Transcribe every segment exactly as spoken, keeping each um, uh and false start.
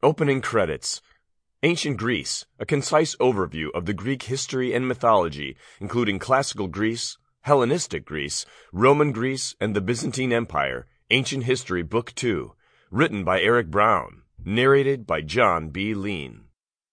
Opening credits. Ancient Greece, a concise overview of the Greek history and mythology, including classical Greece, Hellenistic Greece, Roman Greece, and the Byzantine Empire. Ancient History, Book two. Written by Eric Brown. Narrated by John B. Lean.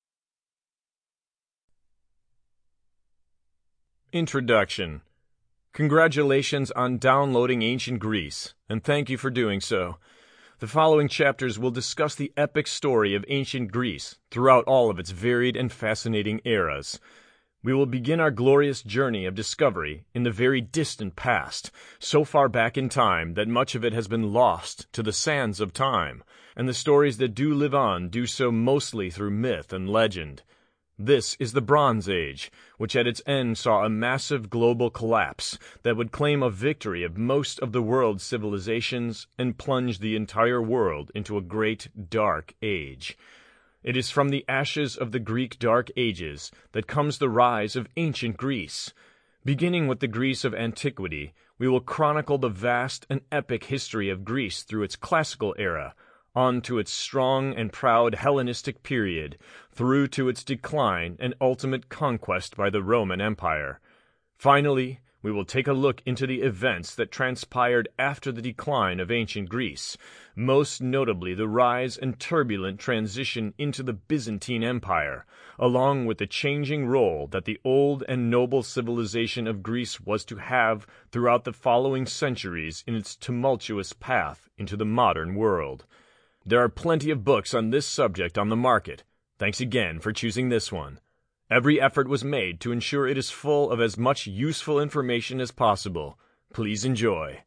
Introduction. Congratulations on downloading Ancient Greece, and thank you for doing so. The following chapters will discuss the epic story of ancient Greece throughout all of its varied and fascinating eras. We will begin our glorious journey of discovery in the very distant past, so far back in time that much of it has been lost to the sands of time, and the stories that do live on do so mostly through myth and legend. This is the Bronze Age, which at its end saw a massive global collapse that would claim a victory of most of the world's civilizations and plunge the entire world into a great dark age. It is from the ashes of the Greek Dark Ages that comes the rise of ancient Greece. Beginning with the Greece of antiquity, we will chronicle the vast and epic history of Greece through its classical era, on to its strong and proud Hellenistic period, through to its decline and ultimate conquest by the Roman Empire. Finally, we will take a look into the events that transpired after the decline of ancient Greece, most notably the rise and turbulent transition into the Byzantine Empire, along with the changing role that the old and noble civilization of Greece was to have throughout the following centuries in its tumultuous path into the modern world. There are plenty of books on this subject on the market. Thanks again for choosing this one. Every effort was made to ensure it is full of as much useful information as possible. Please enjoy.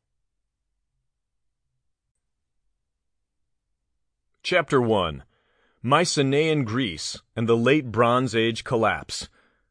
Chapter one. Mycenaean Greece and the Late Bronze Age Collapse.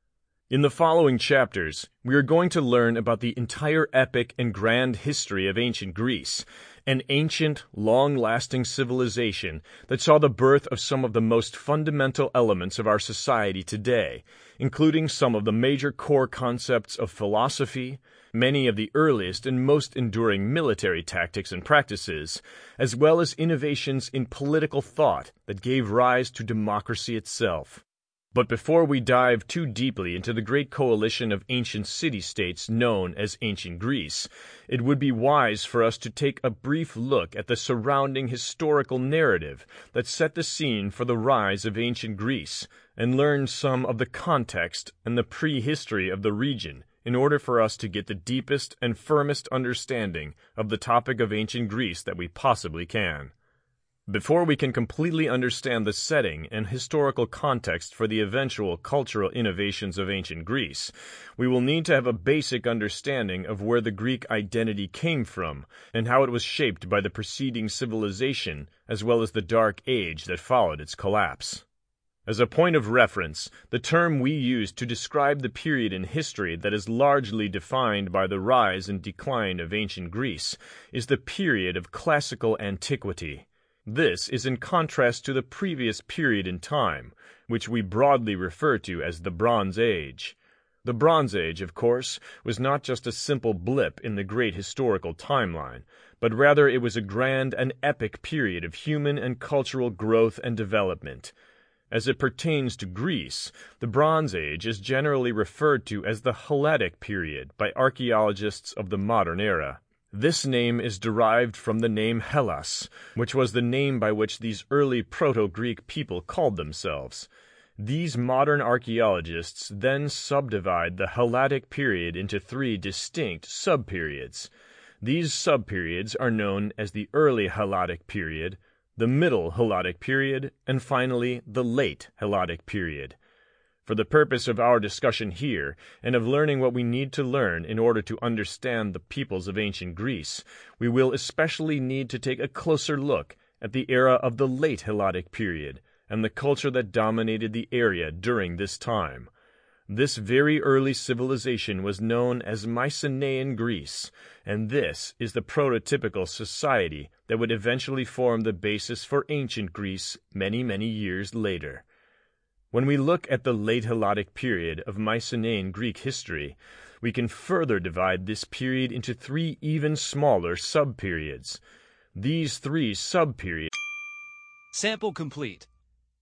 In the following chapters, we are going to learn about the entire epic and grand history of ancient Greece, an ancient, long-lasting civilization that saw the birth of some of the most fundamental elements of our society today, including some of the major core concepts of philosophy, many of the earliest and most enduring military tactics and practices, as well as innovations in political thought that gave rise to democracy itself. But before we dive too deeply into the great coalition of ancient city-states known as ancient Greece, it would be wise for us to take a brief look at the surrounding historical narrative that set the scene for the rise of ancient Greece, and learn some of the context and the prehistory of the region in order for us to get the deepest and firmest understanding of the topic of ancient Greece that we possibly can. Before we can completely understand the setting and historical context for the eventual cultural innovations of ancient Greece, we will need to have a basic understanding of where the Greek identity came from and how it was shaped by the preceding civilization as well as the Dark Age that followed its collapse. As a point of reference, the term we use to describe the period in history that is largely defined by the rise and decline of ancient Greece is the period of classical antiquity. This is in contrast to the previous period in time, which we broadly refer to as the Bronze Age. The Bronze Age, of course, was not just a simple blip in the great historical timeline, but rather it was a grand and epic period of human and cultural growth and development. As it pertains to Greece, the Bronze Age is generally referred to as the Helladic period by archaeologists of the modern era. This name is derived from the name Hellas, which was the name by which these early Proto-Greek people called themselves. These modern archaeologists then subdivide the Helladic period into three distinct subperiods. These subperiods are known as the Early Helladic period, the Middle Helladic period, and finally the Late Helladic period. For the purpose of our discussion here, and of learning what we need to learn in order to understand the peoples of ancient Greece, we will especially need to take a closer look at the era of the Late Helladic period and the culture that dominated the area during this time. This very early civilization was known as Mycenaean Greece, and this is the prototypical society that would eventually form the basis for ancient Greece many, many years later. When we look at the late Helladic period of Mycenaean Greek history, we can further divide this period into three even smaller sub-periods. These three sub-periods Sample complete.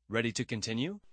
Ready to continue?